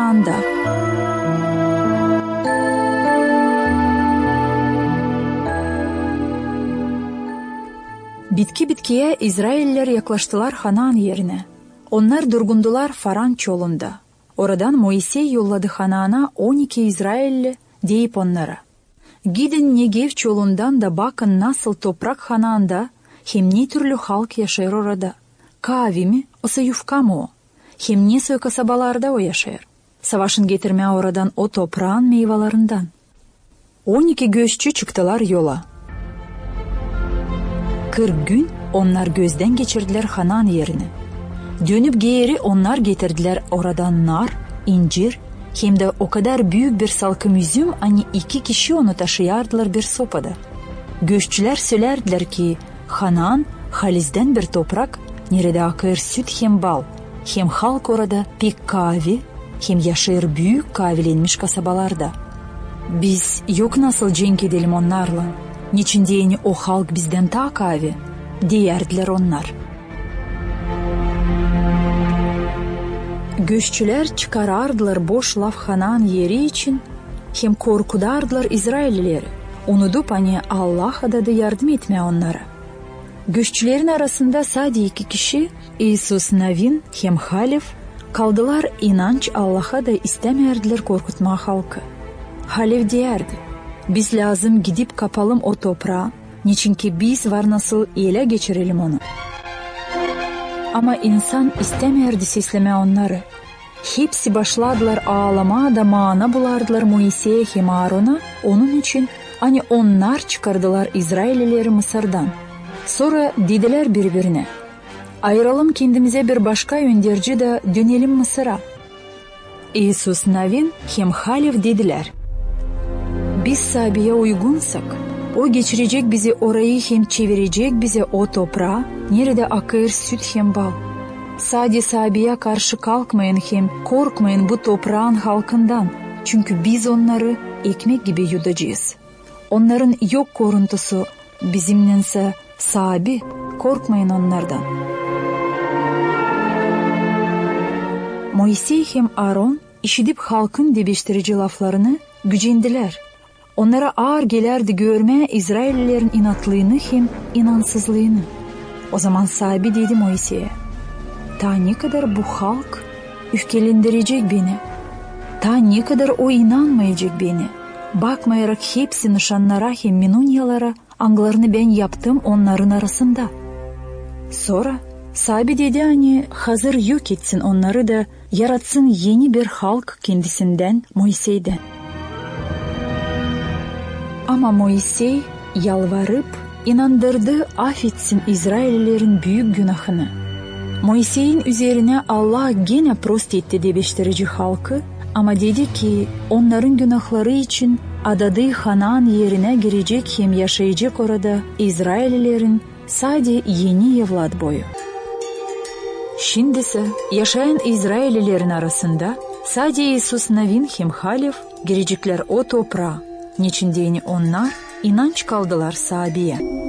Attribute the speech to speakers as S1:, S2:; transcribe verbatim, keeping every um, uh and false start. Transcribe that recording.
S1: Kanaan'da. Bitki bitkiye İsrailler yaklaştılar Kanaan yerine. Onlar durgundular Faran çölünde. Oradan Moisey yolladı Kanaan'a on iki İsrailli, deyip onlara: "Gidin Negev çölünden de bakın nasıl toprak Kanaan'da, hem ne türlü halk yaşar orada. Kavi mi, osa yufka mı o? Hem ne soy kasabalarda o yaşar. Savaşın getirmeye oradan o toprağın meyvelerinden." On iki göççü çıktılar yola. Kırk gün onlar gözden geçirdiler Kanaan yerini. Dönüp geri onlar getirdiler oradan nar, incir, hem de o kadar büyük bir salkım üzüm, hani iki kişi onu taşıyardılar bir sopada. Göççüler söylerdiler ki Kanaan halizden bir toprak, nerede akır süt hem bal, hem halk orada pek kavi, hem yaşayır büyük kavilenmiş kasabalarda. Biz yok nasıl cenk edelim onlarla, niçin diyeni o halk bizden ta kavi, diyerdiler onlar. Göççüler çıkarardılar boş laf Kanaan yeri için, hem korkudardılar İsraillileri, unutup hani Allah'a da yardım etmeye onlara. Göççülerin arasında sadece iki kişi, İsus Navin hem Halef, kaldılar, inanç Allah'a da istemerdiler korkutma halkı. Halef diyerdi: "Biz lazım gidip kapalım o toprağı, niçin ki biz var nasıl ele geçirelim onu." Ama insan istemerdi sesleme onları. Hepsi başladılar ağlamaya da mana bulardılar Moisey'e hem Aaron'a, onun için hani onlar çıkardılar İsraillileri Mısır'dan. Sonra dediler birbirine: "Ayıralım kendimize bir başka önderci de dönelim Mısır'a." İsus Navin hem Halef dediler: "Biz sahabeye uygunsak, o geçirecek bizi orayı hem çevirecek bize o toprağa, nerede akır süt hem bal. Sadece sahabeye karşı kalkmayın hem korkmayın bu toprağın halkından. Çünkü biz onları ekmek gibi yutacağız. Onların yok koruntusu bizimlense sahabi, korkmayın onlardan." Moisey hem Aaron işitip halkın debiştirici laflarını gücendiler. Onlara ağır gelerdi görmeye İsraillilerin inatlığını hem inansızlığını. O zaman sahibi dedi Moisey'e: "Ta ne kadar bu halk öfkelendirecek beni? Ta ne kadar o inanmayacak beni? Bakmayarak hepsi nişanlara hem minunyalara, anglarını ben yaptım onların arasında." Sonra sahibi dedi hani hazır yok etsin onları da yaratsın yeni bir halk kendisinden, Moisey'den. Ama Moisey yalvarıp inandırdı affetsin İsraillilerin büyük günahını. Moisey'in üzerine Allah gene prost etti debiştirici halkı, ama dedi ki onların günahları için adadığı Kanaan yerine girecek hem yaşayacak orada İsraillilerin sadece yeni evlat boyu. Şimdi ise yaşayan İsraillilerin arasında sadece İsus Navin hem Halef girecekler o toprağa, niçin diyeni onlar inanç kaldılar sahabeye.